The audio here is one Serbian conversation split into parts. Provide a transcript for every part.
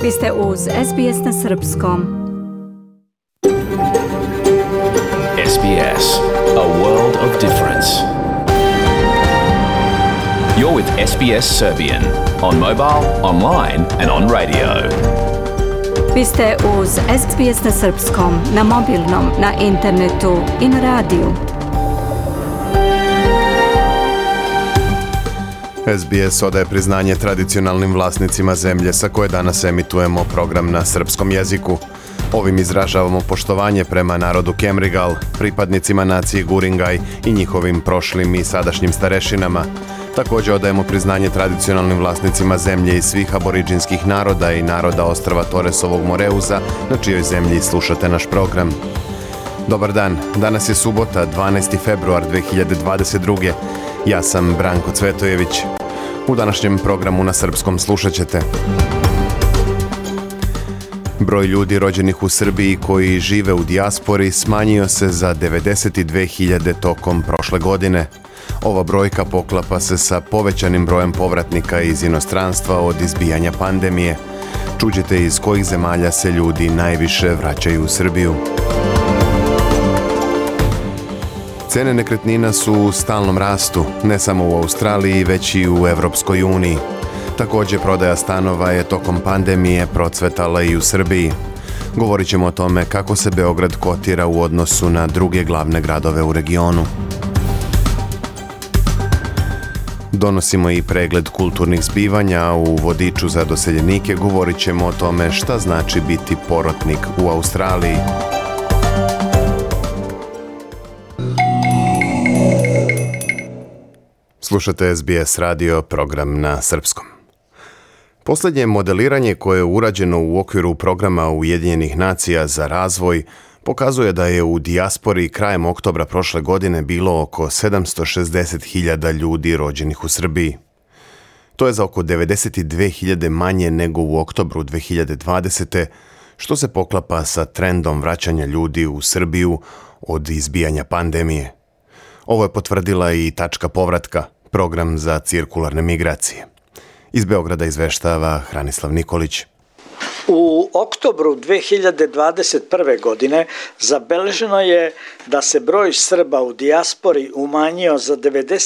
Vi ste uz SBS na Srpskom. SBS, a world of difference. You're with SBS Serbian on mobile, online and on radio. Vi ste uz SBS na Srpskom, na mobilnom, na internetu i na radiju. SBS odaje priznanje tradicionalnim vlasnicima zemlje sa koje danas emitujemo program na srpskom jeziku. Ovim izražavamo poštovanje prema narodu Kemrigal, pripadnicima nacije Guringaj i njihovim prošlim i sadašnjim starešinama. Također odajemo priznanje tradicionalnim vlasnicima zemlje i svih aboriđinskih naroda i naroda ostrva Toresovog Moreuza, na čijoj zemlji slušate naš program. Dobar dan, danas je subota, 12. februar 2022. Ja sam Branko Cvetojević. U današnjem programu na srpskom slušat ćete: broj ljudi rođenih u Srbiji koji žive u dijaspori smanjio se za 92.000 tokom prošle godine. Ova brojka poklapa se sa povećanim brojem povratnika iz inostranstva od izbijanja pandemije. Čuđete iz kojih zemalja se ljudi najviše vraćaju u Srbiju. Cene nekretnina su u stalnom rastu, ne samo u Australiji, već i u Evropskoj uniji. Također, prodaja stanova je tokom pandemije procvetala i u Srbiji. Govorit ćemo o tome kako se Beograd kotira u odnosu na druge glavne gradove u regionu. Donosimo i pregled kulturnih zbivanja. U vodiču za doseljenike govorit ćemo o tome šta znači biti porotnik u Australiji. Slušate SBS radio, program na srpskom. Posljednje modeliranje koje je urađeno u okviru programa Ujedinjenih nacija za razvoj pokazuje da je u dijaspori krajem oktobra prošle godine bilo oko 760.000 ljudi rođenih u Srbiji. To je za oko 92.000 manje nego u oktobru 2020. što se poklapa sa trendom vraćanja ljudi u Srbiju od izbijanja pandemije. Ovo je potvrdila i Tačka povratka, program za cirkularne migracije. Iz Beograda izveštava Hranislav Nikolić. U oktobru 2021. godine zabeleženo je da se broj Srba u dijaspori umanjio za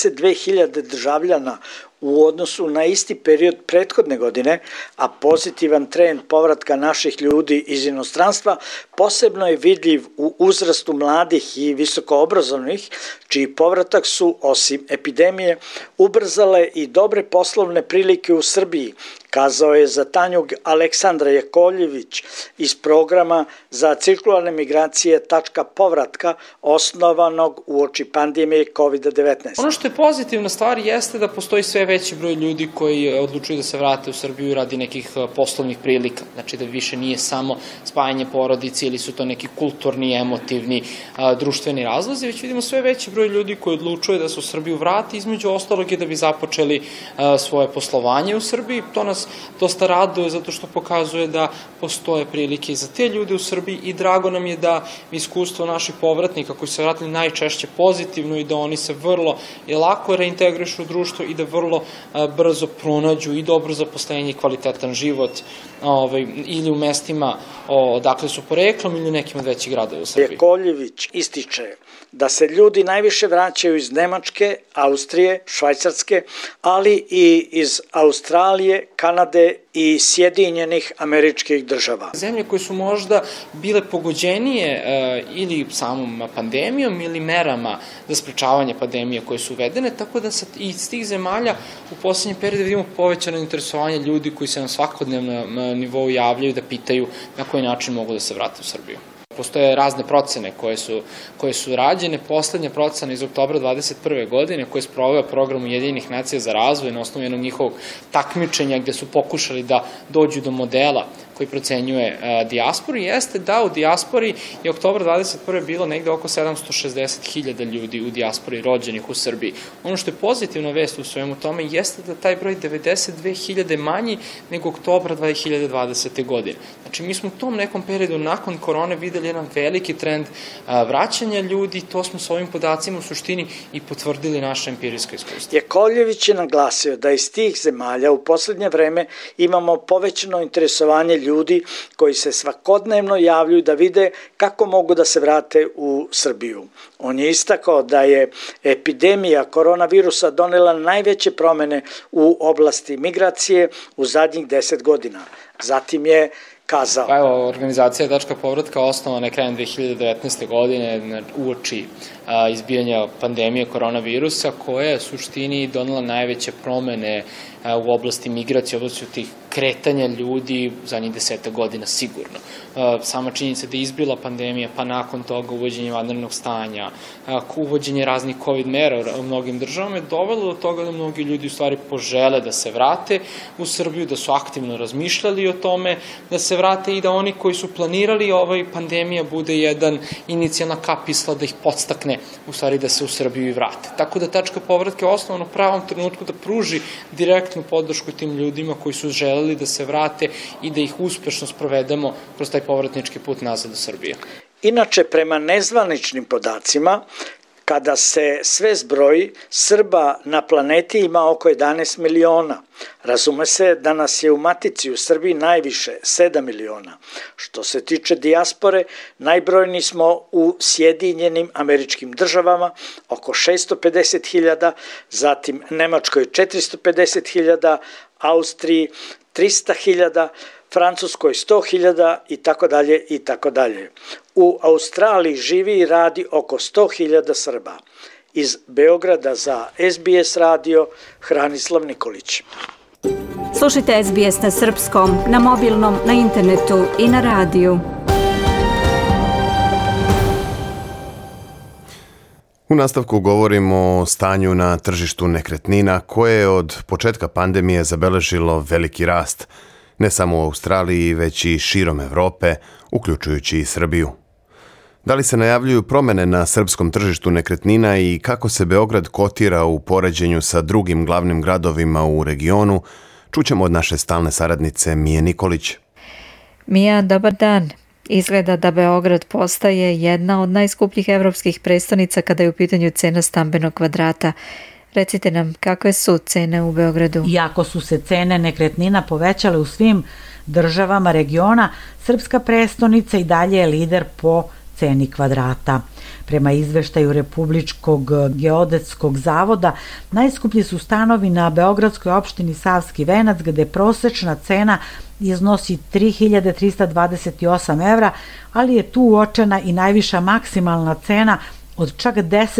92.000 državljana u odnosu na isti period prethodne godine, a pozitivan trend povratka naših ljudi iz inostranstva posebno je vidljiv u uzrastu mladih i visokoobrazovnih, čiji povratak su, osim epidemije, ubrzale i dobre poslovne prilike u Srbiji, kazao je za Tanjug Aleksandra Jakovljević iz programa za cirkularne migracije Tačka povratka, osnovanog uoči pandemije COVID-19. Ono što je pozitivna stvar jeste da postoji sve veći broj ljudi koji odlučuju da se vrate u Srbiju radi nekih poslovnih prilika. Znači da više nije samo spajanje porodice ili su to neki kulturni, emotivni, društveni razlozi, već vidimo sve veći broj ljudi koji odlučuje da se u Srbiju vrati, između ostalog je da bi započeli svoje poslovanje u Srbiji. To nas dosta raduje zato što pokazuje da postoje prilike i za te ljude u Srbiji i drago nam je da iskustvo naših povratnika koji se vratili najčešće pozitivno i da oni se vrlo lako reintegrišu u društvo i da vrlo brzo pronađu i dobro zaposlenje i kvalitetan život ili u mestima odakle su poreklom ili nekim od većih gradova u Srbiji. Jakovljević ističe da se ljudi najviše vraćaju iz Nemačke, Austrije, Švajcarske, ali i iz Australije, Kanade i Sjedinjenih Američkih Država. Zemlje koje su možda bile pogođenije ili samom pandemijom ili merama za sprečavanje pandemije koje su uvedene, tako da iz tih zemalja u poslednjem periodu vidimo povećano interesovanje ljudi koji se na svakodnevnom nivou javljaju da pitaju na koji način mogu da se vrate u Srbiju. Postoje razne procene koje su rađene. Poslednja procena iz oktobra 2021. godine koje je sproveo program Ujedinjenih nacija za razvoj na osnovu jednog njihovog takmičenja gde su pokušali da dođu do modela koji procenjuje dijasporu, jeste da u dijaspori je oktobra 2021. bilo negde oko 760.000 ljudi u dijaspori rođenih u Srbiji. Ono što je pozitivna vest u svemu tome jeste da taj broj 92.000 manji nego oktobra 2020. godine. Znači, mi smo u tom nekom periodu nakon korone videli jedan veliki trend vraćanja ljudi, to smo s ovim podacima u suštini i potvrdili naše empirijsko iskustvo. Jakovljević je naglasio da iz tih zemalja u poslednje vreme imamo povećano interesovanje ljudi koji se svakodnevno javljaju da vide kako mogu da se vrate u Srbiju. On je istakao da je epidemija koronavirusa donela najveće promene u oblasti migracije u zadnjih 10 godina. Zatim je kazao. Pa evo, organizacija Tačka povratka osnovana je krajem 2019. godine uoči izbijanja pandemije koronavirusa, koja je u suštini donela najveće promene u oblasti migracije, u oblasti tih kretanja ljudi zadnjih 10 godina sigurno. Sama činjenica da je izbila pandemija, pa nakon toga uvođenje vanrednog stanja, uvođenje raznih COVID mera u mnogim državama je dovelo do toga da mnogi ljudi u stvari požele da se vrate u Srbiju, da su aktivno razmišljali o tome da se vrate i da oni koji su planirali pandemija bude jedan inicijalna kapisla da ih podstakne u stvari da se u Srbiju i vrate. Tako da Tačka povratka je osnovno u pravom trenutku da pruži direktnu podršku tim ljudima koji su želeli da se vrate i da ih uspešno sprovedemo kroz taj povratnički put nazad u Srbiju. Inače, prema nezvaničnim podacima, kada se sve zbroji, Srba na planeti ima oko 11 miliona. Razume se da nas je u matici u Srbiji najviše, 7 miliona. Što se tiče dijaspore, najbrojniji smo u Sjedinjenim Američkim Državama, oko 650.000, zatim Nemačkoj 450.000, Austriji 300.000, Francuskoj 100.000 i tako dalje i tako dalje. U Australiji živi i radi oko 100.000 Srba. Iz Beograda za SBS radio Hranislav Nikolić. Slušajte SBS na srpskom, na mobilnom, na internetu i na radiju. U nastavku govorimo o stanju na tržištu nekretnina koje je od početka pandemije zabeležilo veliki rast, ne samo u Australiji, već i širom Evrope, uključujući i Srbiju. Da li se najavljuju promene na srpskom tržištu nekretnina i kako se Beograd kotira u poređenju sa drugim glavnim gradovima u regionu, čućemo od naše stalne saradnice Mije Nikolić. Mija, dobar dan. Izgleda da Beograd postaje jedna od najskupljih evropskih prestonica kada je u pitanju cena stambenog kvadrata. Recite nam, kakve su cene u Beogradu? Iako su se cene nekretnina povećale u svim državama regiona, srpska prestonica i dalje je lider po ceni kvadrata. Prema izveštaju Republičkog geodetskog zavoda, najskuplji su stanovi na beogradskoj opštini Savski Venac, gde prosečna cena iznosi 3.328 evra, ali je tu uočena i najviša maksimalna cena od čak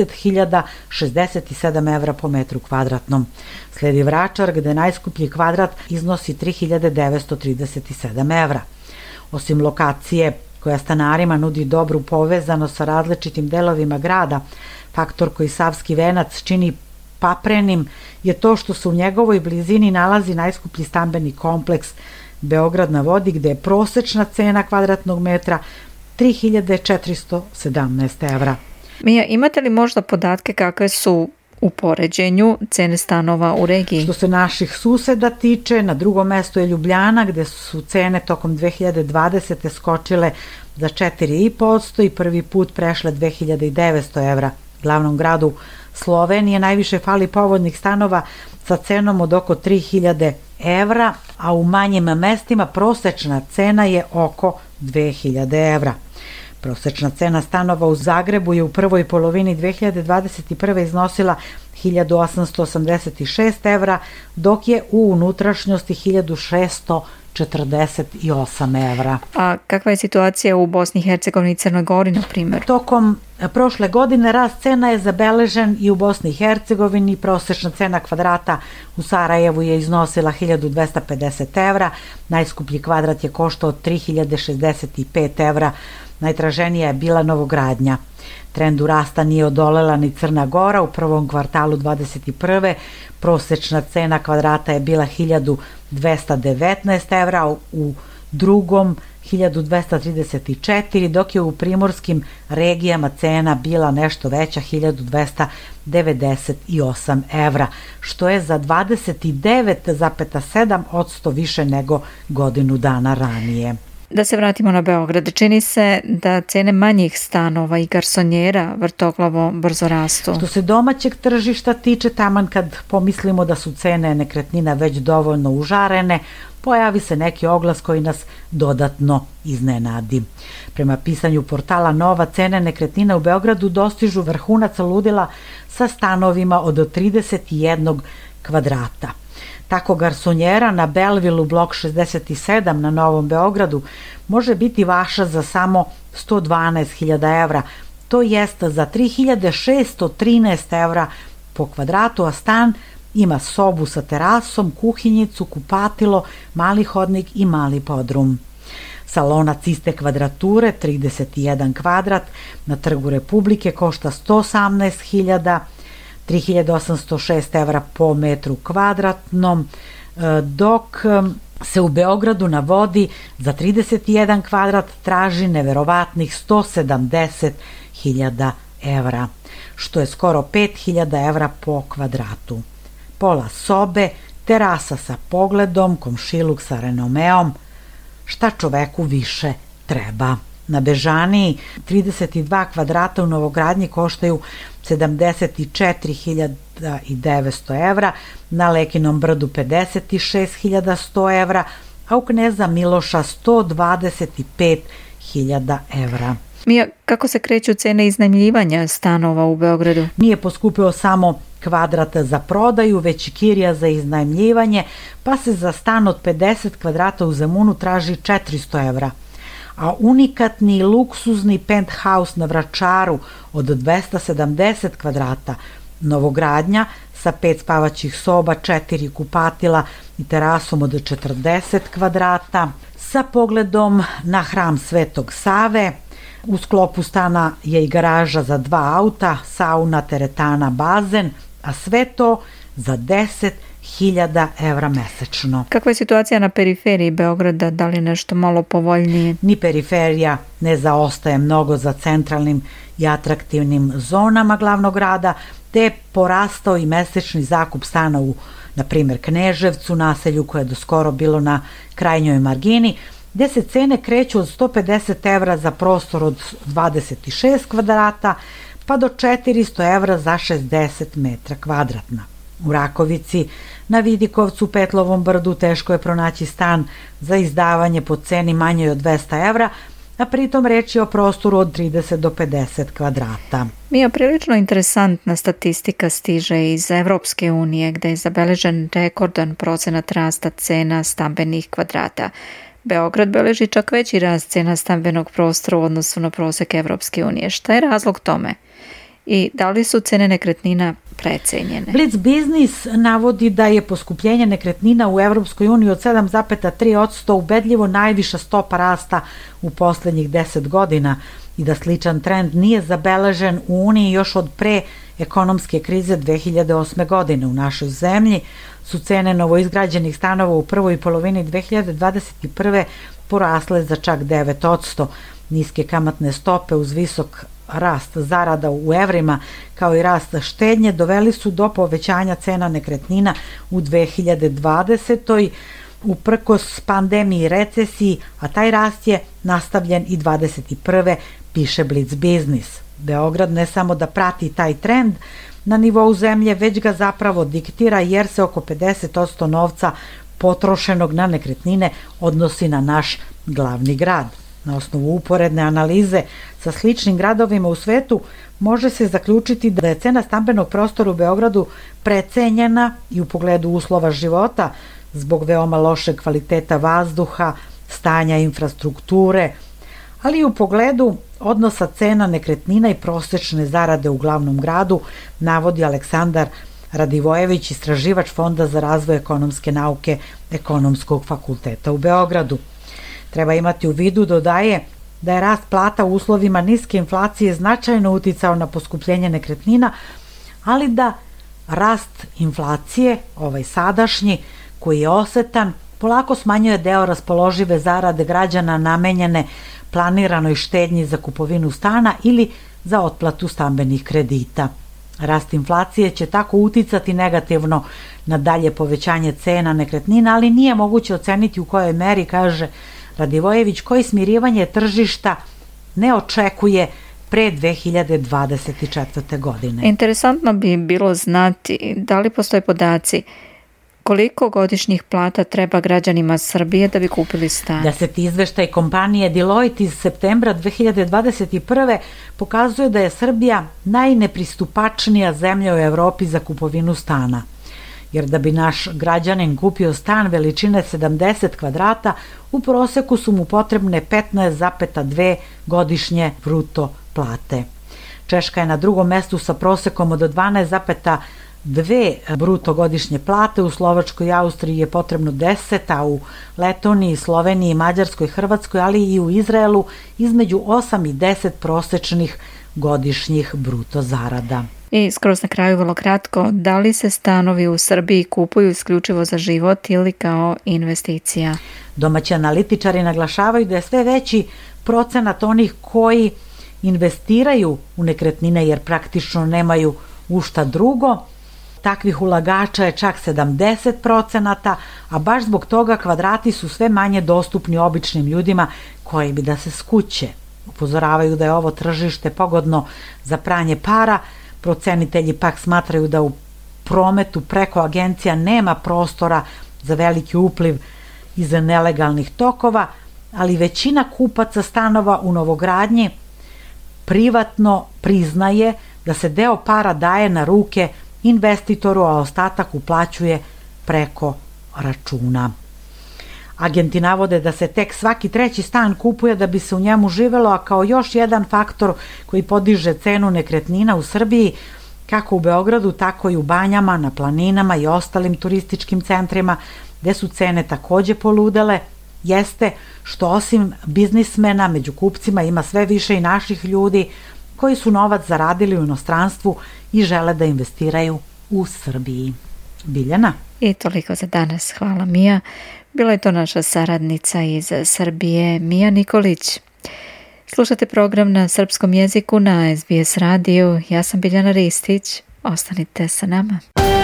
10.067 evra po metru kvadratnom. Sledi Vračar, gde najskuplji kvadrat iznosi 3.937 evra. Osim lokacije koja stanarima nudi dobru povezanost sa različitim delovima grada, faktor koji Savski Venac čini paprenim je to što se u njegovoj blizini nalazi najskuplji stambeni kompleks Beograd na vodi, gde je prosečna cena kvadratnog metra 3.417 evra. Mija, imate li možda podatke kakve su u poređenju cene stanova u regiji? Što se naših suseda tiče, na drugom mestu je Ljubljana, gde su cene tokom 2020. skočile za 4,5% i prvi put prešle 2.900 evra. Glavnom gradu Slovenije najviše fali povoljnih stanova sa cenom od oko 3.000 evra, a u manjim mestima prosečna cena je oko 2.000 evra. Prosečna cena stanova u Zagrebu je u prvoj polovini 2021. iznosila 1.886 evra, dok je u unutrašnjosti 1.648 evra. A kakva je situacija u Bosni i Hercegovini i Crnoj Gori, na primjer? Tokom prošle godine rast cena je zabeležen i u Bosni i Hercegovini. Prosečna cena kvadrata u Sarajevu je iznosila 1.250 evra, najskuplji kvadrat je koštao 3.065 evra, najtraženija je bila novogradnja. Trendu rasta nije odolela ni Crna Gora. U prvom kvartalu 2021. prosečna cena kvadrata je bila 1.219 evra, u drugom 1.234, dok je u primorskim regijama cena bila nešto veća, 1.298 evra, što je za 29,7% više nego godinu dana ranije. Da se vratimo na Beograd. Čini se da cene manjih stanova i garsonjera vrtoglavo brzo rastu. Što se domaćeg tržišta tiče, taman kad pomislimo da su cene nekretnina već dovoljno užarene, pojavi se neki oglas koji nas dodatno iznenadi. Prema pisanju portala Nova, cene nekretnina u Beogradu dostižu vrhunac ludila sa stanovima od 31 kvadrata. Tako garsonjera na Belvilu blok 67 na Novom Beogradu može biti vaša za samo 112.000 evra, to jest za 3.613 evra po kvadratu, a stan ima sobu sa terasom, kuhinjicu, kupatilo, mali hodnik i mali podrum. Salonac iste kvadrature, 31 kvadrat, na Trgu Republike košta 118.000, 3.806 evra po metru kvadratnom, dok se u Beogradu na vodi za 31 kvadrat traži neverovatnih 170.000 evra, što je skoro 5.000 evra po kvadratu. Pola sobe, terasa sa pogledom, komšiluk sa renomeom, šta čoveku više treba. Na Bežaniji 32 kvadrata u novogradnji koštaju 74.900 evra, na Lekinom brdu 56.100 evra, a u Kneza Miloša 125.000 evra. Mija, kako se kreću cene iznajmljivanja stanova u Beogradu? Nije poskupio samo kvadrat za prodaju, već i kirija za iznajmljivanje, pa se za stan od 50 kvadrata u Zemunu traži 400 evra. A unikatni luksuzni penthouse na Vračaru od 270 kvadrata, novogradnja sa 5 spavaćih soba, 4 kupatila i terasom od 40 kvadrata, sa pogledom na hram Svetog Save. U sklopu stana je i garaža za 2 auta, sauna, teretana, bazen, a sve to za 10.000 evra mesečno. Kakva je situacija na periferiji Beograda, da li nešto malo povoljnije? Ni periferija ne zaostaje mnogo za centralnim i atraktivnim zonama glavnog grada, te je porastao i mesečni zakup stana u, na primjer, Kneževcu, naselju koje je doskoro bilo na krajnjoj margini, gde se cene kreću od 150 evra za prostor od 26 kvadrata, pa do 400 evra za 60 metra kvadratna. U Rakovici, na Vidikovcu, Petlovom brdu teško je pronaći stan za izdavanje po ceni manjoj od 200 evra, a pritom reč je o prostoru od 30 do 50 kvadrata. Mija, prilično interesantna statistika stiže iz Evropske unije, gde je zabeležen rekordan procenat rasta cena stambenih kvadrata. Beograd beleži čak veći rast cena stambenog prostora u odnosu na prosek Evropske unije. Šta je razlog tome? I da li su cene nekretnina precenjene? Blitz Biznis navodi da je poskupljenje nekretnina u Evropskoj uniji od 7,3% ubedljivo najviša stopa rasta u poslednjih 10 godina i da sličan trend nije zabeležen u Uniji još od pre ekonomske krize 2008. godine. U našoj zemlji su cene novoizgrađenih stanova u prvoj polovini 2021. porasle za čak 9%. Niske kamatne stope uz visok rast zarada u evrima kao i rast štednje doveli su do povećanja cena nekretnina u 2020. uprkos pandemiji i recesiji, a taj rast je nastavljen i 2021. piše Blitz Biznis. Beograd ne samo da prati taj trend na nivou zemlje, već ga zapravo diktira jer se oko 50% novca potrošenog na nekretnine odnosi na naš glavni grad. Na osnovu uporedne analize sa sličnim gradovima u svetu može se zaključiti da je cena stambenog prostora u Beogradu precenjena i u pogledu uslova života zbog veoma lošeg kvaliteta vazduha, stanja infrastrukture, ali i u pogledu odnosa cena nekretnina i prosečne zarade u glavnom gradu, navodi Aleksandar Radivojević, istraživač Fonda za razvoj ekonomske nauke Ekonomskog fakulteta u Beogradu. Treba imati u vidu, dodaje, da je rast plata u uslovima niske inflacije značajno uticao na poskupljenje nekretnina, ali da rast inflacije, ovaj sadašnji, koji je osetan, polako smanjuje deo raspoložive zarade građana namenjene planiranoj štednji za kupovinu stana ili za otplatu stambenih kredita. Rast inflacije će tako uticati negativno na dalje povećanje cena nekretnina, ali nije moguće oceniti u kojoj meri, kaže Radivojević, koji smirivanje tržišta ne očekuje pre 2024. godine. Interesantno bi bilo znati da li postoje podaci koliko godišnjih plata treba građanima Srbije da bi kupili stan. 10. izveštaj kompanije Deloitte iz septembra 2021. pokazuje da je Srbija najnepristupačnija zemlja u Evropi za kupovinu stana. Jer da bi naš građanin kupio stan veličine 70 kvadrata, u proseku su mu potrebne 15,2 godišnje bruto plate. Češka je na drugom mestu sa prosekom od 12,2 bruto godišnje plate, u Slovačkoj i Austriji je potrebno 10, a u Letoniji, Sloveniji, Mađarskoj, Hrvatskoj, ali i u Izraelu između 8 i 10 prosečnih godišnjih bruto zarada. I skroz na kraju vrlo kratko, da li se stanovi u Srbiji kupuju isključivo za život ili kao investicija? Domaći analitičari naglašavaju da je sve veći procenat onih koji investiraju u nekretnine jer praktično nemaju u šta drugo. Takvih ulagača je čak 70%, a baš zbog toga kvadrati su sve manje dostupni običnim ljudima koji bi da se skuće. Upozoravaju da je ovo tržište pogodno za pranje para. Procenitelji pak smatraju da u prometu preko agencija nema prostora za veliki upliv iz nelegalnih tokova, ali većina kupaca stanova u novogradnji privatno priznaje da se deo para daje na ruke investitoru, a ostatak uplaćuje preko računa. Agenti navode da se tek svaki treći stan kupuje da bi se u njemu živelo, a kao još jedan faktor koji podiže cenu nekretnina u Srbiji, kako u Beogradu, tako i u Banjama, na planinama i ostalim turističkim centrima, gde su cene takođe poludele, jeste što osim biznismena među kupcima ima sve više i naših ljudi koji su novac zaradili u inostranstvu i žele da investiraju u Srbiji. Biljana? I toliko za danas. Hvala, Mija. Bila je to naša saradnica iz Srbije, Mija Nikolić. Slušate program na srpskom jeziku na SBS radiju. Ja sam Biljana Ristić. Ostanite sa nama.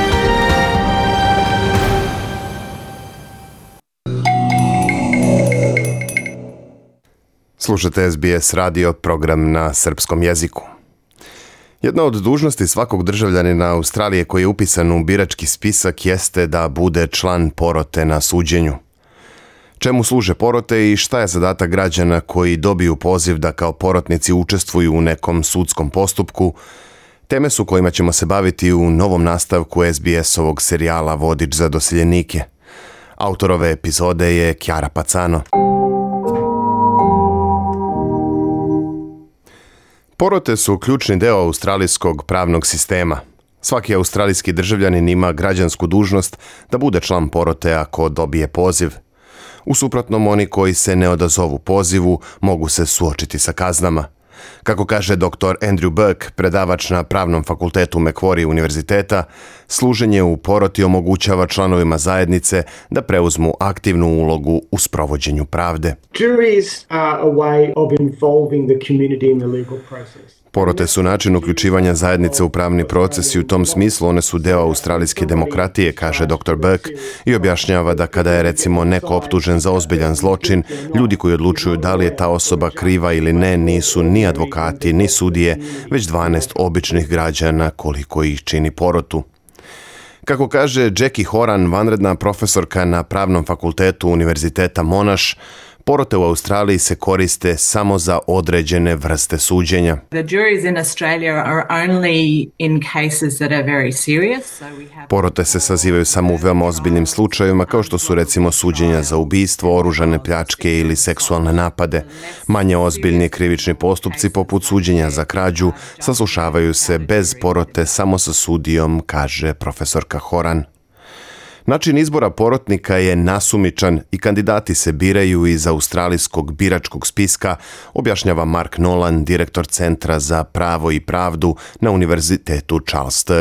Slušate SBS radio, program na srpskom jeziku. Jedna od dužnosti svakog državljanina Australije koji je upisan u birački spisak jeste da bude član porote na suđenju. Čemu služe porote i šta je zadatak građana koji dobiju poziv da kao porotnici učestvuju u nekom sudskom postupku? Teme su kojima ćemo se baviti u novom nastavku SBS-ovog serijala Vodič za doseljenike. Autor ove epizode je Chiara Pacano. Porote su ključni deo australijskog pravnog sistema. Svaki australijski državljanin ima građansku dužnost da bude član porote ako dobije poziv. U suprotnom, oni koji se ne odazovu pozivu mogu se suočiti sa kaznama. Kako kaže dr. Andrew Burke, predavač na Pravnom fakultetu Macquarie univerziteta, služenje u poroti omogućava članovima zajednice da preuzmu aktivnu ulogu u sprovođenju pravde. Juries are a way of involving the community in the legal process. Porote su način uključivanja zajednice u pravni proces i u tom smislu one su deo australijske demokratije, kaže dr. Burke, i objašnjava da kada je recimo neko optužen za ozbiljan zločin, ljudi koji odlučuju da li je ta osoba kriva ili ne nisu ni advokati, ni sudije, već 12 običnih građana koliko ih čini porotu. Kako kaže Jackie Horan, vanredna profesorka na Pravnom fakultetu Univerziteta Monash, porote u Australiji se koriste samo za određene vrste suđenja. Porote se sazivaju samo u veoma ozbiljnim slučajevima kao što su recimo suđenja za ubistvo, oružane pljačke ili seksualne napade. Manje ozbiljni krivični postupci poput suđenja za krađu saslušavaju se bez porote samo sa sudijom, kaže profesorka Horan. Način izbora porotnika je nasumičan i kandidati se biraju iz australijskog biračkog spiska, objašnjava Mark Nolan, direktor Centra za pravo i pravdu na Univerzitetu Charles Sturt.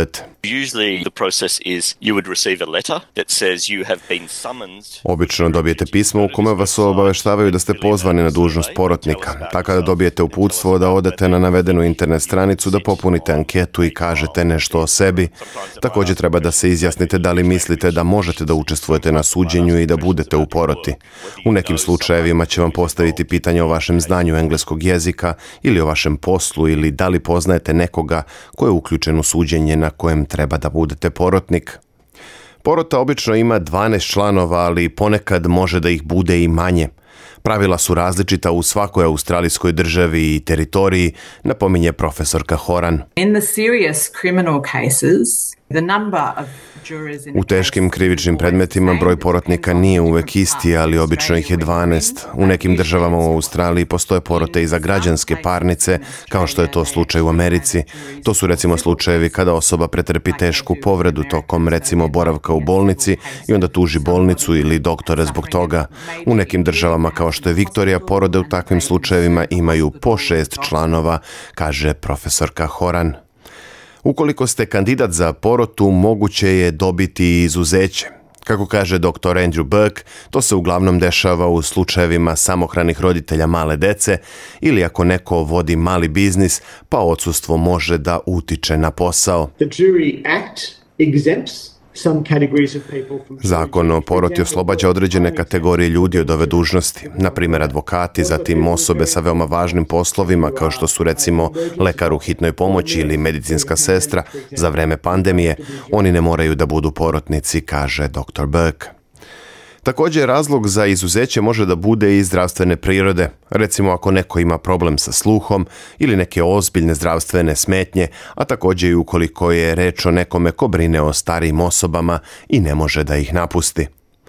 Usually the process is you would receive a letter that says you have been summoned. Obično dobijete pismo u kome vas obaveštavaju da ste pozvani na dužnost porotnika. Tako da dobijete uputstvo da odete na navedenu internet stranicu, da popunite anketu i kažete nešto o sebi. Također treba da se izjasnite da li mislite da možete da učestvujete na suđenju i da budete u poroti. U nekim slučajevima će vam postaviti pitanje o vašem znanju engleskog jezika ili o vašem poslu ili da li poznajete nekoga ko je uključen u suđenje na kojem treba da budete porotnik. Porota obično ima 12 članova, ali ponekad može da ih bude i manje. Pravila su različita u svakoj australijskoj državi i teritoriji, napominje profesorka Horan. In the serious criminal cases, the number of jurors in U teškim krivičnim predmetima broj porotnika nije uvek isti, ali obično ih je 12. U nekim državama u Australiji postoje porote i za građanske parnice, kao što je to slučaj u Americi. To su recimo slučajevi kada osoba pretrpi tešku povredu tokom recimo boravka u bolnici i onda tuži bolnicu ili doktore zbog toga. U nekim državama kao što je Viktorija, porode u takvim slučajevima imaju po 6 članova, kaže profesorka Horan. Ukoliko ste kandidat za porotu, moguće je dobiti izuzeće. Kako kaže dr. Andrew Burke, to se uglavnom dešava u slučajevima samohranih roditelja male dece ili ako neko vodi mali biznis, pa odsustvo može da utiče na posao. The Jury Act exempts some categories of people from Zakon o poroti oslobađa određene kategorije ljudi od ove dužnosti, na primjer advokati, zatim osobe sa veoma važnim poslovima kao što su recimo lekar u hitnoj pomoći ili medicinska sestra za vreme pandemije. Oni ne moraju da budu porotnici, kaže dr. Burke. Također, razlog za izuzeće može da bude i zdravstvene prirode. Recimo ako neko ima problem sa sluhom ili neke ozbiljne zdravstvene smetnje, a također i ukoliko je reč o nekome ko brine o starijim osobama i ne može da ih napusti.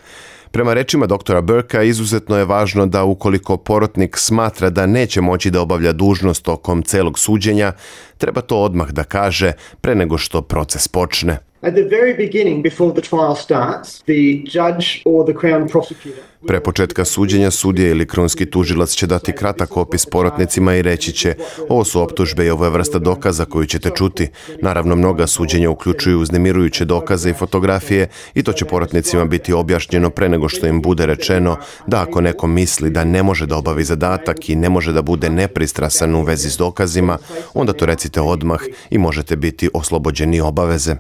Prema rečima doktora Burka, izuzetno je važno da ukoliko porotnik smatra da neće moći da obavlja dužnost tokom celog suđenja, treba to odmah da kaže pre nego što proces počne. At the very beginning, before the trial starts, the judge or the Crown prosecutor Pre početka suđenja sudija ili krunski tužilac će dati kratak opis porotnicima i reći će: ovo su optužbe i ovo je vrsta dokaza koju ćete čuti. Naravno, mnoga suđenja uključuju uznemirujuće dokaze i fotografije i to će porotnicima biti objašnjeno pre nego što im bude rečeno da ako neko misli da ne može da obavi zadatak i ne može da bude nepristrasan u vezi s dokazima, onda to recite odmah i možete biti oslobođeni obaveze.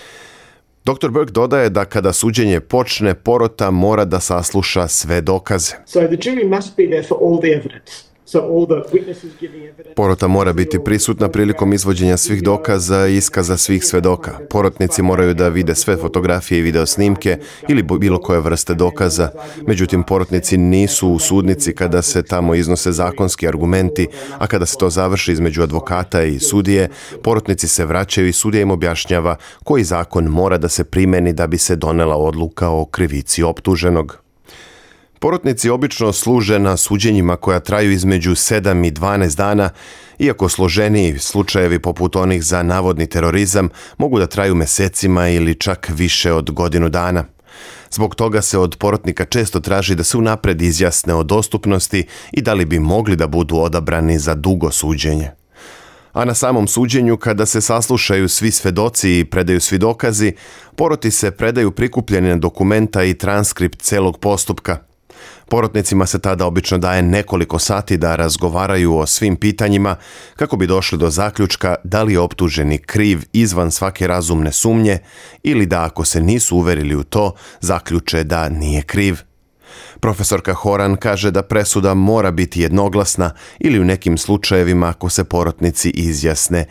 Dr. Burke dodaje da kada suđenje počne, porota mora da sasluša sve dokaze. So the jury must be there for all the evidence. So all the witnesses giving evidence. Porota mora biti prisutna prilikom izvođenja svih dokaza i iskaza svih svedoka. Porotnici moraju da vide sve fotografije i video snimke ili bilo koje vrste dokaza. Međutim, porotnici nisu u sudnici kada se tamo iznose zakonski argumenti, a kada se to završi između advokata i sudije, porotnici se vraćaju i sudija im objašnjava koji zakon mora da se primeni da bi se donela odluka o krivici optuženog. Porotnici obično služe na suđenjima koja traju između 7 i 12 dana, iako složeniji slučajevi poput onih za navodni terorizam mogu da traju mesecima ili čak više od godinu dana. Zbog toga se od porotnika često traži da se unapred izjasne o dostupnosti i da li bi mogli da budu odabrani za dugo suđenje. A na samom suđenju, kada se saslušaju svi svedoci i predaju svi dokazi, poroti se predaju prikupljene dokumenta i transkript celog postupka. Porotnicima se tada obično daje nekoliko sati da razgovaraju o svim pitanjima kako bi došli do zaključka da li je optuženi kriv izvan svake razumne sumnje ili da ako se nisu uverili u to, zaključe da nije kriv. Profesorka Horan kaže da presuda mora biti jednoglasna ili u nekim slučajevima ako se porotnici izjasne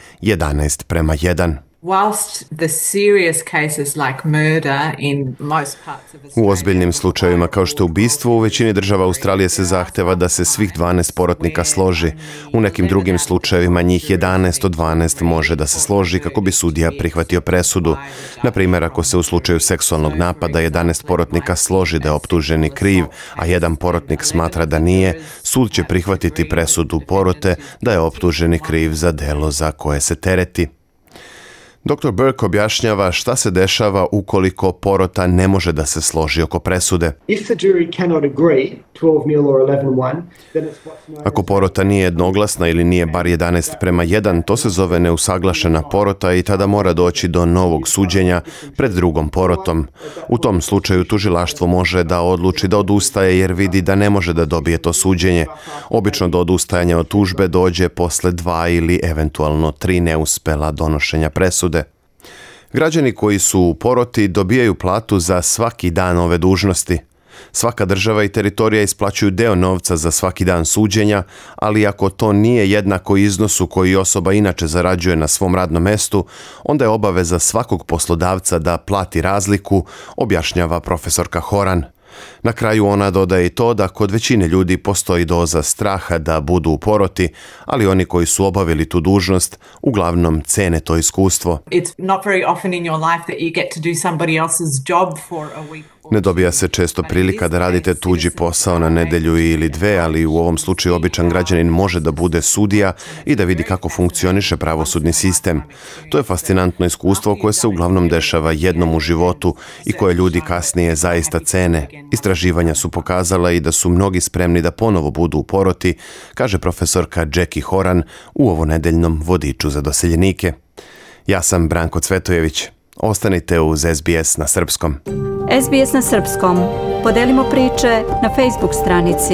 11:1. Whilst the serious cases like murder in most parts of U ozbiljnim slučajevima kao što je ubistvo, u većini država Australije se zahteva da se svih 12 porotnika složi. U nekim drugim slučajevima njih 11 od 12 može da se složi kako bi sudija prihvatio presudu. Na primjer, ako se u slučaju seksualnog napada 11 porotnika složi da je optuženi kriv, a jedan porotnik smatra da nije, sud će prihvatiti presudu porote da je optuženi kriv za delo za koje se tereti. Dr. Burke objašnjava šta se dešava ukoliko porota ne može da se složi oko presude. If the jury cannot agree 12-0 or 11-1, then it's what's known Ako porota nije jednoglasna ili nije bar 11:1, to se zove neusaglašena porota i tada mora doći do novog suđenja pred drugom porotom. U tom slučaju tužilaštvo može da odluči da odustaje jer vidi da ne može da dobije to suđenje. Obično do odustajanja od tužbe dođe posle 2 ili eventualno 3 neuspela donošenja presude. Građani koji su u poroti dobijaju platu za svaki dan ove dužnosti. Svaka država i teritorija isplaćuju deo novca za svaki dan suđenja, ali ako to nije jednako iznosu koji osoba inače zarađuje na svom radnom mestu, onda je obaveza svakog poslodavca da plati razliku, objašnjava profesorka Horan. Na kraju ona dodaje i to da kod većine ljudi postoji doza straha da budu u poroti, ali oni koji su obavili tu dužnost uglavnom cene to iskustvo. It's not very often in your life that you get to do somebody else's job for a week. Ne dobija se često prilika da radite tuđi posao na nedelju ili 2, ali u ovom slučaju običan građanin može da bude sudija i da vidi kako funkcioniše pravosudni sistem. To je fascinantno iskustvo koje se uglavnom dešava jednom u životu i koje ljudi kasnije zaista cene. Istraživanja su pokazala i da su mnogi spremni da ponovo budu u poroti, kaže profesorka Jackie Horan u ovonedeljnom vodiču za doseljenike. Ja sam Branko Cvetojević. Ostanite uz SBS na srpskom. SBS na srpskom. Podelimo priče na Facebook stranici.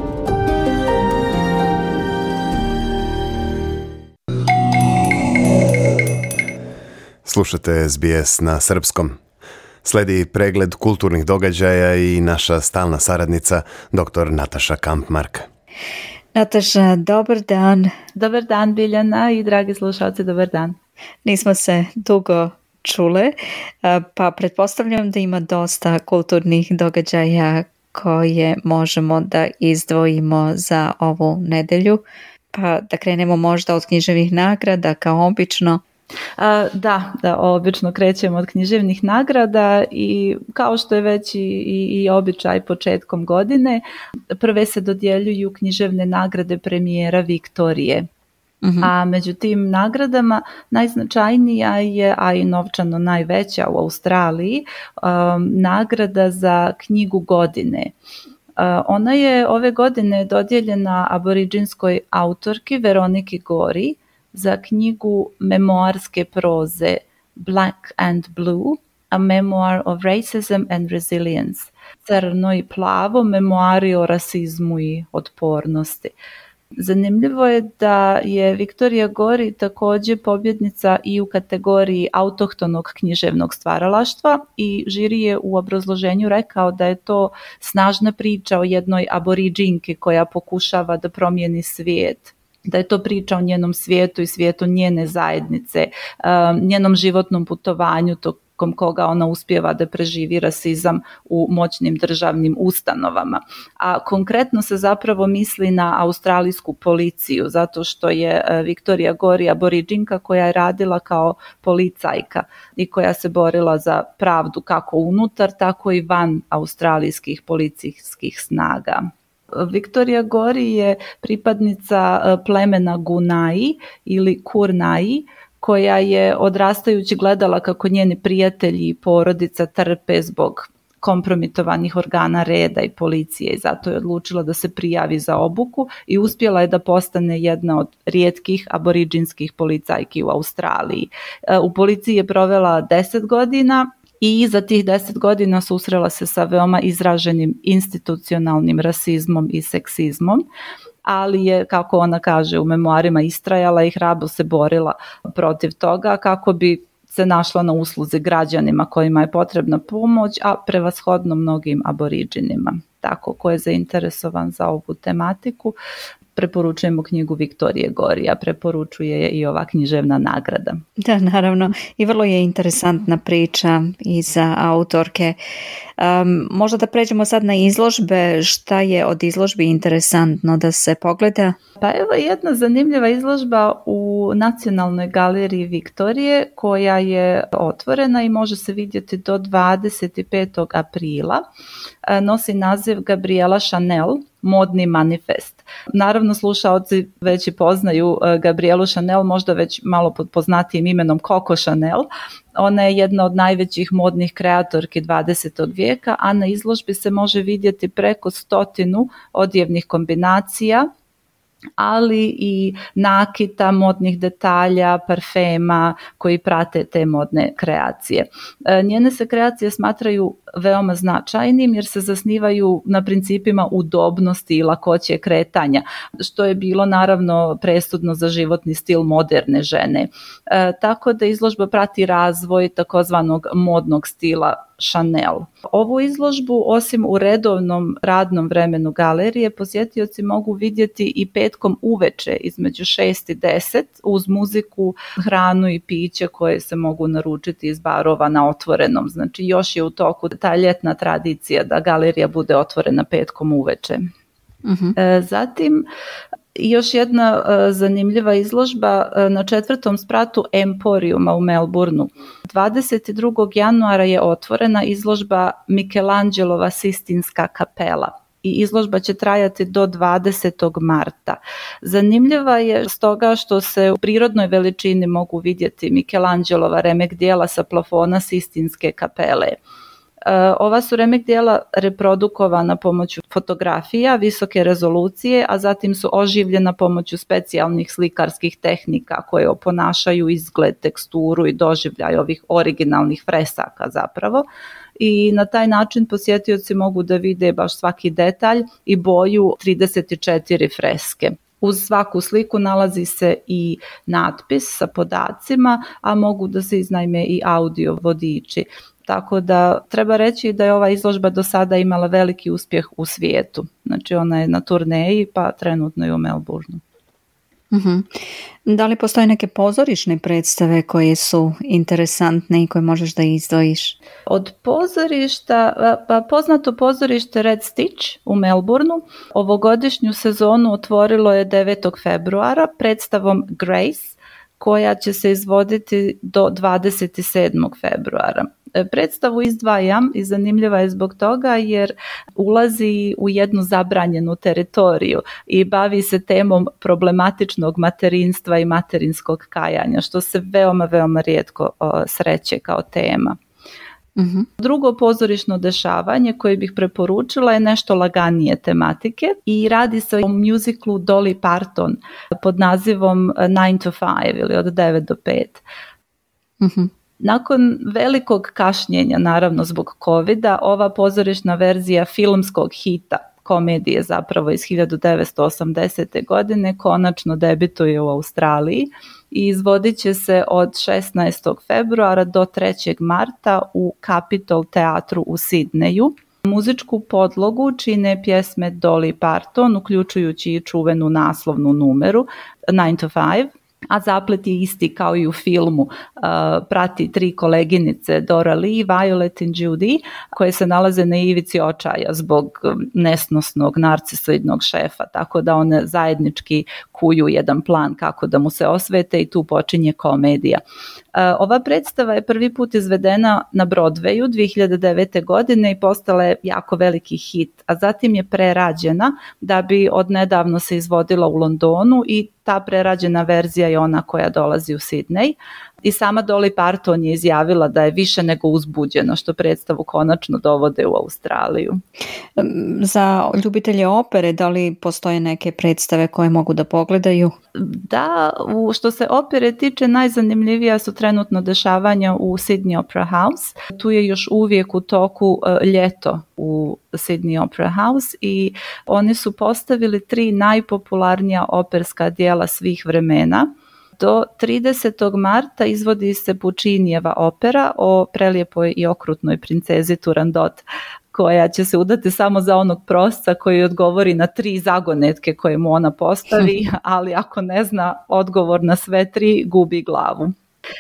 Slušate SBS na srpskom. Sledi pregled kulturnih događaja i naša stalna saradnica, dr. Nataša Kampmark. Nataša, dobar dan. Dobar dan, Biljana, i dragi slušalci, dobar dan. Nismo se dugo čule, pa pretpostavljam da ima dosta kulturnih događaja koje možemo da izdvojimo za ovu nedelju. Pa da krenemo možda od književnih nagrada kao obično. Da, obično krećemo od književnih nagrada i kao što je već i običaj početkom godine, prve se dodjeljuju književne nagrade premijera Viktorije. A među tim nagradama najznačajnija je, a i novčano najveća u Australiji, nagrada za knjigu godine. Ona je ove godine dodijeljena aboriđinskoj autorki Veroniki Gori za knjigu memoarske proze Black and Blue, A Memoir of Racism and Resilience. Crno i plavo, memoari o rasizmu i otpornosti. Zanimljivo je da je Viktorija Gori također pobjednica i u kategoriji autohtonog književnog stvaralaštva i žiri je u obrazloženju rekao da je to snažna priča o jednoj aboriđinki koja pokušava da promijeni svijet, da je to priča o njenom svijetu i svijetu njene zajednice, njenom životnom putovanju tokom koga ona uspijeva da preživi rasizam u moćnim državnim ustanovama. A konkretno se zapravo misli na australijsku policiju, zato što je Viktorija Gori aboriđinka koja je radila kao policajka i koja se borila za pravdu kako unutar, tako i van australijskih policijskih snaga. Viktorija Gori je pripadnica plemena Gunai ili Kurnai, koja je odrastajući gledala kako njeni prijatelji i porodica trpe zbog kompromitovanih organa reda i policije i zato je odlučila da se prijavi za obuku i uspjela je da postane jedna od rijetkih aboriđinskih policajki u Australiji. U policiji je provela 10 godina i za tih 10 godina susrela se sa veoma izraženim institucionalnim rasizmom i seksizmom, ali je, kako ona kaže u memoarima, istrajala i hrabro se borila protiv toga kako bi se našla na usluzi građanima kojima je potrebna pomoć, a prevashodno mnogim aboriđinima. Tako, ko je zainteresovan za ovu tematiku, preporučujemo knjigu Viktorije Gori, a preporučuje je i ova književna nagrada. Da, naravno. I vrlo je interesantna priča i za autorke. Možda da pređemo sad na izložbe. Šta je od izložbi interesantno da se pogleda? Pa evo jedna zanimljiva izložba u Nacionalnoj galeriji Viktorije koja je otvorena i može se vidjeti do 25. aprila. Nosi naziv Gabriela Chanel modni manifest. Naravno, slušaoci već i poznaju Gabrielu Chanel, možda već malo pod poznatijim imenom Coco Chanel. Ona je jedna od najvećih modnih kreatorki 20. vijeka, a na izložbi se može vidjeti preko 100 odjevnih kombinacija, ali i nakita, modnih detalja, parfema koji prate te modne kreacije. Njene se kreacije smatraju veoma značajnim jer se zasnivaju na principima udobnosti i lakoće kretanja, što je bilo naravno presudno za životni stil moderne žene. Tako da izložba prati razvoj takozvanog modnog stila Chanel. Ovu izložbu, osim u redovnom radnom vremenu galerije, posjetioci mogu vidjeti i petkom uveče između 6 i 10 uz muziku, hranu i piće koje se mogu naručiti iz barova na otvorenom. Znači još je u toku ta ljetna tradicija da galerija bude otvorena petkom uveče. Zatim, još jedna zanimljiva izložba na 4. spratu Emporijuma u Melbourneu. 22. januara je otvorena izložba Michelangelova Sistinska kapela i izložba će trajati do 20. marta. Zanimljiva je stoga što se u prirodnoj veličini mogu vidjeti Michelangelova remek dijela sa plafona Sistinske kapele. Ova su remek dijela reprodukovana pomoću fotografija visoke rezolucije, a zatim su oživljena pomoću specijalnih slikarskih tehnika koje oponašaju izgled, teksturu i doživljaj ovih originalnih fresaka zapravo. I na taj način posjetioci mogu da vide baš svaki detalj i boju 34 freske. Uz svaku sliku nalazi se i natpis sa podacima, a mogu da se iznajme i audio vodiči. Tako da treba reći da je ova izložba do sada imala veliki uspjeh u svijetu. Znači ona je na turneji, pa trenutno je u Melbourneu. Da li postoje neke pozorišne predstave koje su interesantne i koje možeš da izdvojiš? Od pozorišta, pa poznato pozorište Red Stitch u Melbourneu ovogodišnju sezonu otvorilo je 9. februara predstavom Grace, koja će se izvoditi do 27. februara. Predstavu izdvajam i zanimljiva je zbog toga jer ulazi u jednu zabranjenu teritoriju i bavi se temom problematičnog materinstva i materinskog kajanja, što se veoma, veoma rijetko sreće kao tema. Drugo pozorišno dešavanje koje bih preporučila je nešto laganije tematike i radi se o muziklu Dolly Parton pod nazivom 9 to 5 ili od 9 do 5. Nakon velikog kašnjenja, naravno zbog covida, ova pozorišna verzija filmskog hita, komedije zapravo iz 1980. godine, konačno debituje u Australiji i izvodit će se od 16. februara do 3. marta u Capitol teatru u Sidneju. Muzičku podlogu čine pjesme Dolly Parton, uključujući i čuvenu naslovnu numeru 9 to 5. A zaplet je isti kao i u filmu, prati 3 koleginice Dora Lee, Violet i Judy koje se nalaze na ivici očaja zbog nesnosnog narcisoidnog šefa, tako da one zajednički kuju jedan plan kako da mu se osvete i tu počinje komedija. Ova predstava je prvi put izvedena na Broadwayu 2009. godine i postala je jako veliki hit, a zatim je prerađena da bi odnedavno se izvodila u Londonu i ta prerađena verzija je ona koja dolazi u Sidney. I sama Dolly Parton je izjavila da je više nego uzbuđena što predstavu konačno dovode u Australiju. Za ljubitelje opere, da li postoje neke predstave koje mogu da pogledaju? Da, što se opere tiče, najzanimljivija su trenutno dešavanja u Sydney Opera House. Tu je još uvijek u toku ljeto u Sydney Opera House i oni su postavili 3 najpopularnija operska djela svih vremena. Do 30. marta izvodi se Puccinijeva opera o prelijepoj i okrutnoj princezi Turandot, koja će se udati samo za onog prosca koji odgovori na 3 zagonetke koje mu ona postavi, ali ako ne zna odgovor na sve 3, gubi glavu.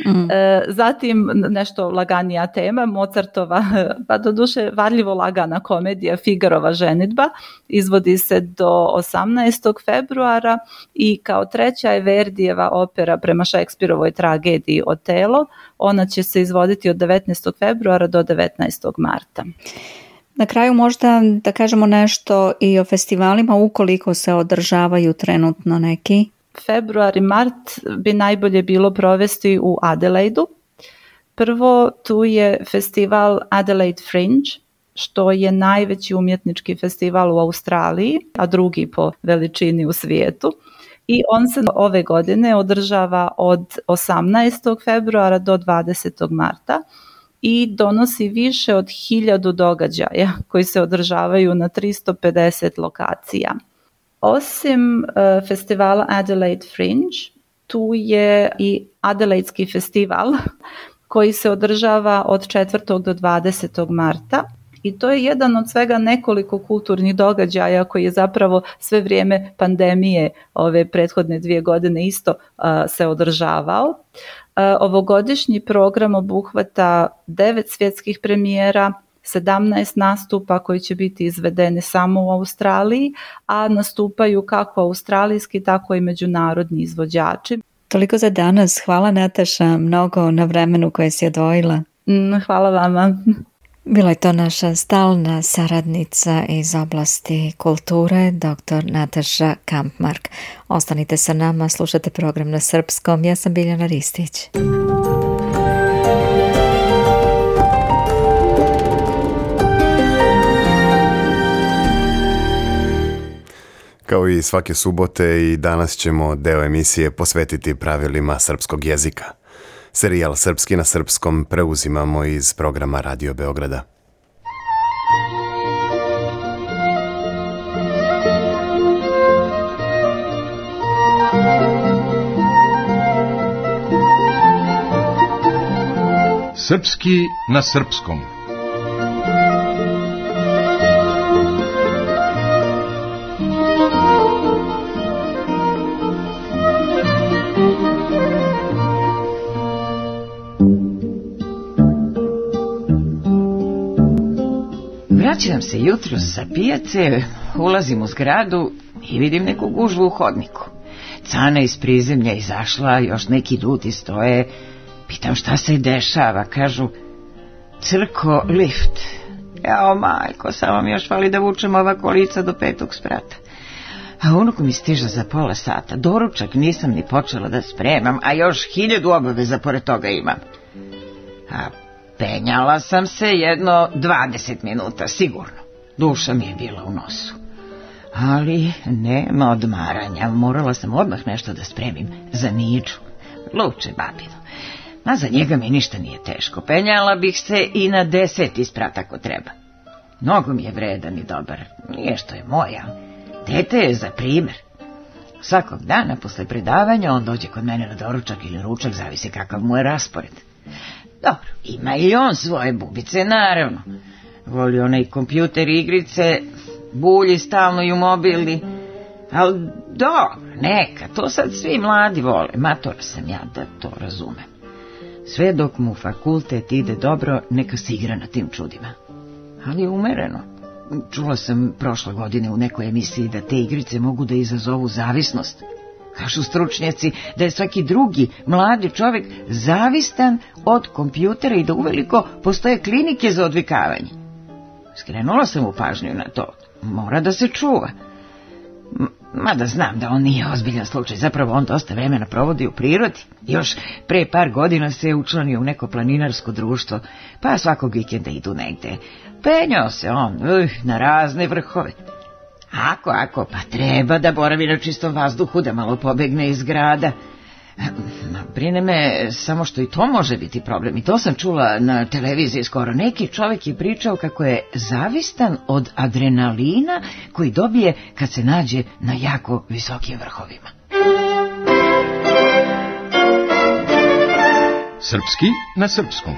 Zatim nešto laganija tema, Mozartova, pa doduše varljivo lagana komedija Figarova ženidba, izvodi se do 18. februara i kao treća je Verdijeva opera prema Šekspirovoj tragediji Otelo. Ona će se izvoditi od 19. februara do 19. marta. Na kraju možda da kažemo nešto i o festivalima ukoliko se održavaju trenutno neki. Februar i mart bi najbolje bilo provesti u Adelaidu. Prvo, tu je festival Adelaide Fringe, što je najveći umjetnički festival u Australiji, a drugi po veličini u svijetu. I on se ove godine održava od 18. februara do 20. marta i donosi više od 1000 događaja koji se održavaju na 350 lokacija. Osim festivala Adelaide Fringe, tu je i Adelaidski festival koji se održava od 4. do 20. marta. I to je jedan od svega nekoliko kulturnih događaja koji je zapravo sve vrijeme pandemije ove prethodne 2 godine isto se održavao. Ovogodišnji program obuhvata 9 svjetskih premijera, 17 nastupa koji će biti izvedeni samo u Australiji, a nastupaju kako australijski, tako i međunarodni izvođači. Toliko za danas. Hvala Nataša mnogo na vremenu koje si odvojila. Hvala vama. Bila je to naša stalna saradnica iz oblasti kulture, dr. Nataša Kampmark. Ostanite sa nama, slušate program na srpskom. Ja sam Biljana Ristić. Kao i svake subote i danas ćemo deo emisije posvetiti pravilima srpskog jezika. Serijal Srpski na srpskom preuzimamo iz programa Radio Beograda. Srpski na srpskom. Vraćam se jutros sa pijace, ulazim u zgradu i vidim neku gužvu u hodniku. Cana iz prizemlja izašla, još neki ljudi stoje. Pitam šta se dešava, kažu Crko, lift. Jao majko, samo mi još fali da vučem ova kolica do 5. sprata. A unuk mi stiže za pola sata, doručak nisam ni počela da spremam, a još 1000 obaveza pored toga imam. A penjala sam se jedno 20 minuta, sigurno. Duša mi je bila u nosu. Ali nema odmaranja, morala sam odmah nešto da spremim za Niđu, Luče babino. A za njega mi ništa nije teško, penjala bih se i na 10. sprat ako treba. Mnogo mi je vredan i dobar, nije što je moja, dete je za primer. Svakog dana posle predavanja on dođe kod mene na doručak ili ručak, zavisi kakav mu je raspored. Dobro, ima i on svoje bubice, naravno. Voli onaj kompjuter, igrice, bulji stalno i u mobilni. Ali dobro, neka, to sad svi mladi vole, matora sam ja da to razumem. Sve dok mu fakultet ide dobro, neka se igra na tim čudima. Ali umereno. Čula sam prošle godine u nekoj emisiji da te igrice mogu da izazovu zavisnost. Kažu stručnjaci da je svaki drugi mladi čovjek zavistan od kompjutera i da uveliko postoje klinike za odvikavanje. Skrenula sam mu pažnju na to. Mora da se čuva. Mada znam da on nije ozbiljan slučaj, zapravo on dosta vremena provodi u prirodi. Još pre par godina se je učlanio u neko planinarsko društvo, pa svakog vikenda idu negde. Penjao se on na razne vrhove. Ako, pa treba da boravi na čistom vazduhu, da malo pobegne iz grada. Brine me samo što i to može biti problem. I to sam čula na televiziji skoro. Neki čovjek je pričao kako je zavistan od adrenalina koji dobije kad se nađe na jako visokim vrhovima. Srpski na srpskom.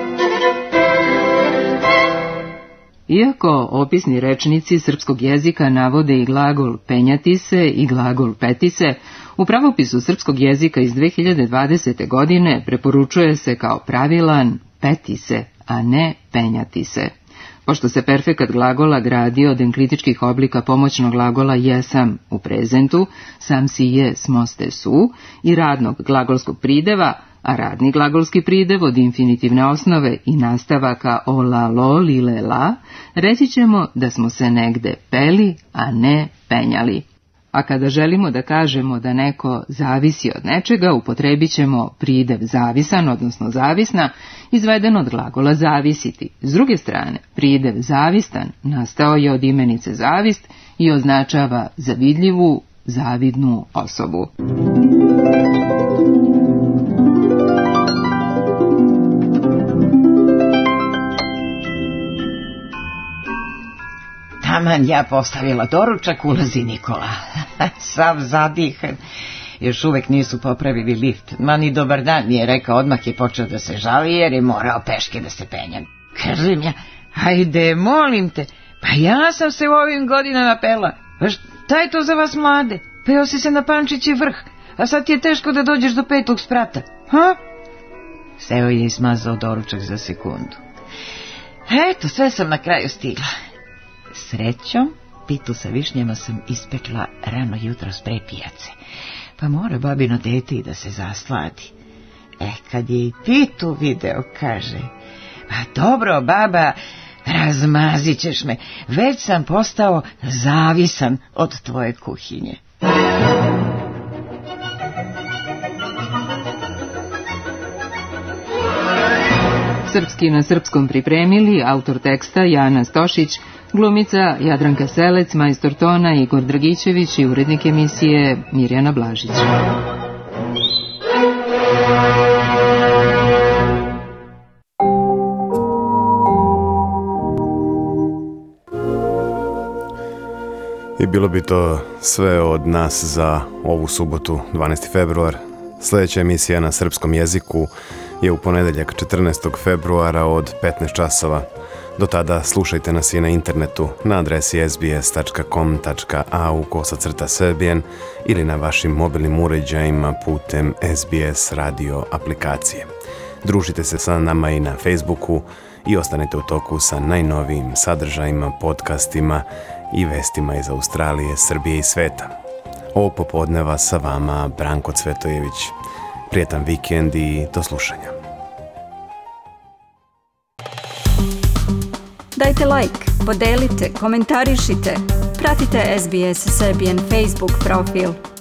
Iako opisni rečnici srpskog jezika navode i glagol penjati se i glagol peti se, u pravopisu srpskog jezika iz 2020. godine preporučuje se kao pravilan peti se, a ne penjati se. Pošto se perfekat glagola gradi od enklitičkih oblika pomoćnog glagola jesam u prezentu, sam si je, smo ste su, i radnog glagolskog prideva, a radni glagolski pridev od infinitivne osnove i nastavaka o la, lo, li, le, la, reći ćemo da smo se negde peli, a ne penjali. A kada želimo da kažemo da neko zavisi od nečega, upotrebit ćemo pridev zavisan, odnosno zavisna, izveden od glagola zavisiti. S druge strane, pridev zavistan nastao je od imenice zavist i označava zavidljivu, zavidnu osobu. Taman ja postavila doručak, ulazi Nikola. Sav zadihan. Još uvek nisu popravili lift. Ma ni dobar dan mi je rekao, odmah je počeo da se žali jer je morao peške da se penjem. Kažem ja, hajde, molim te, pa ja sam se u ovim godinama pela. Pa šta je to za vas mlade? Peo si se na Pančići vrh, a sad ti je teško da dođeš do 5. sprata. Ha? Seo je i smazao doručak za sekundu. Eto, sve sam na kraju stigla. Srećom, pitu sa višnjama sam ispekla rano jutro s pre pijace, pa mora babino dete i da se zasladi. Kad je i pitu video, kaže, pa dobro, baba, razmazit ćeš me, već sam postao zavisan od tvoje kuhinje. Srpski na srpskom pripremili autor teksta Jana Stošić, glumica Jadranka Selec, majstor tona Igor Dragićević i urednik emisije Mirjana Blažić. I bilo bi to sve od nas za ovu subotu, 12. februar. Sljedeća emisija na srpskom jeziku je u ponedeljak 14. februara od 15 časova. Do tada slušajte nas i na internetu na adresi sbs.com.au/serbian ili na vašim mobilnim uređajima putem SBS radio aplikacije. Družite se sa nama i na Facebooku i ostanite u toku sa najnovijim sadržajima, podcastima i vestima iz Australije, Srbije i sveta. Ovog popodneva sa vama Branko Cvetojević. Prijetan vikend i do slušanja. Dajte like, podelite, komentarišite, pratite SBS Serbian Facebook profil.